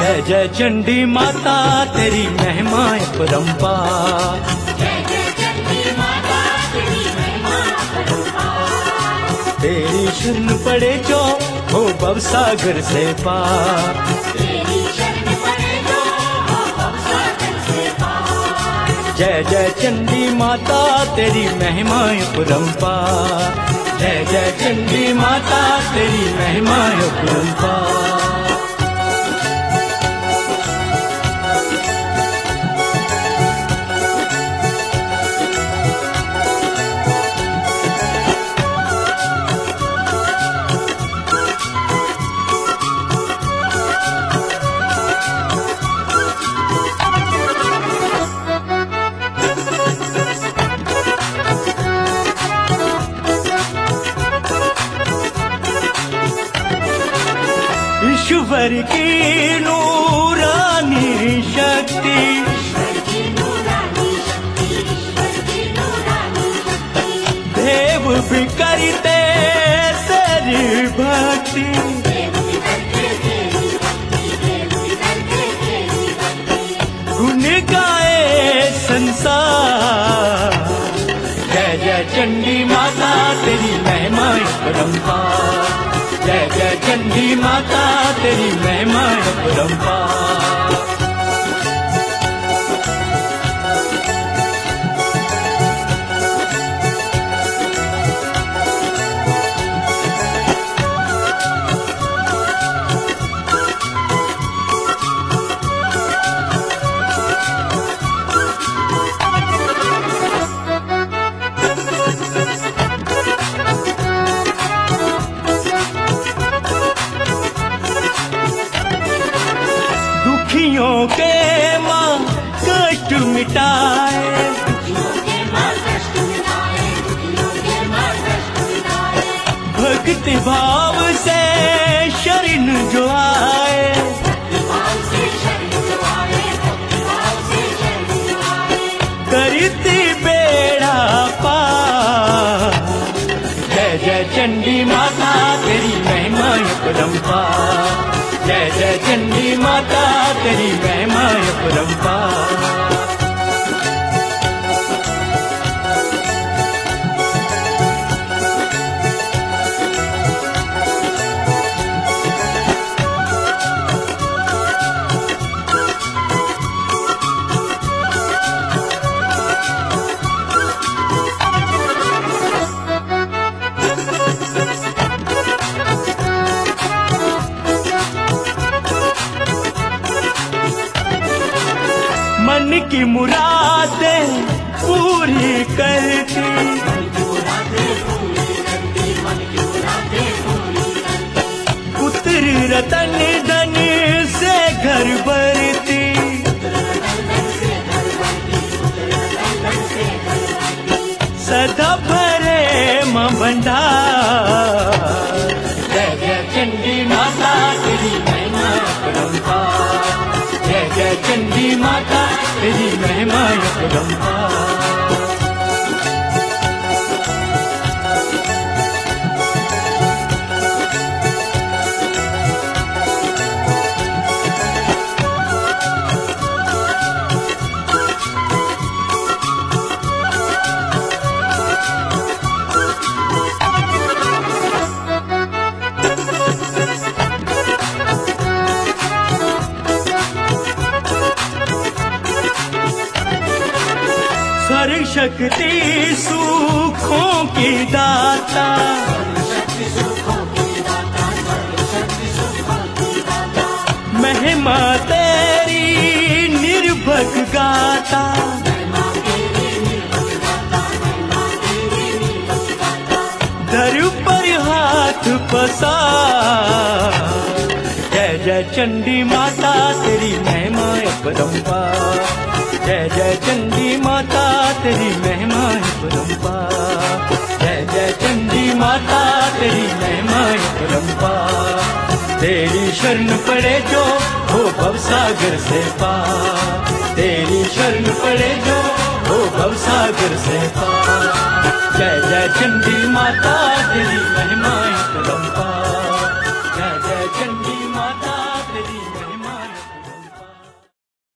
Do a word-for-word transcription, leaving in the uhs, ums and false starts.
जय जय चंडी माता तेरी महिमा अपरंपार। जय जय चंडी माता तेरी महिमा अपरंपार। तेरी शरण पड़े जो हो भवसागर से पार। तेरी शरण पड़े जो हो भवसागर से पार। जय जय चंडी माता तेरी महिमा अपरंपार। जय जय चंडी माता तेरी महिमा अपरंपार। ईश्वर की नूरानी शक्ति, ईश्वर की नूरानी शक्ति, ईश्वर की नूरानी शक्ति। देव भी करते तेरी भक्ति। देव भी करते तेरी भक्ति, देव भी करते तेरी भक्ति। गुण गाए संसार। जय जय चंडी माता तेरी महिमा अपरंपार। जय जय चंडी माता तेरी महिमा अपरंपार। दुखियों के माँ कष्ट मिटाए। दुखियों के माँ कष्ट मिटाए, दुखियों के माँ कष्ट मिटाए। भक्ति भाव से शरण जो आए। भक्ति भाव से शरण जो आए, भक्ति भाव से शरण जो आए। करती बेड़ा पार। जय जय चंडी माता तेरी महिमा अपरंपार। जय जय चंडी माता तेरी महिमा अपरंपार। मन की मुरादें पूरी करती। मन की मुरादें पूरी करती, मन की मुरादें पूरी करती। पुत्र रतन धन से घर भरती। सदा भरे मां भंडार। जय जय चंडी माता तेरी महिमा अपरंपार। जय जय चंडी माता तेरी महिमा अपरंपार। सर्व शक्ति सुखों की दाता। शक्ति सुखों की दाता, शक्ति सुखों की दाता। महिमा तेरी निर्भक गाता। महिमा तेरी निर्भक गाता, महिमा तेरी निर्भक गाता। दर पर हाथ पसार। जय जय चंडी माता तेरी महिमा अपरंपार। जय जय चंडी माता तेरी महिमा अपरंपार। जय जय चंडी माता तेरी महिमा अपरंपार। तेरी शरण पड़े जो हो भवसागर से पार। तेरी शरण पड़े जो हो भवसागर से पार। जय जय चंडी माता तेरी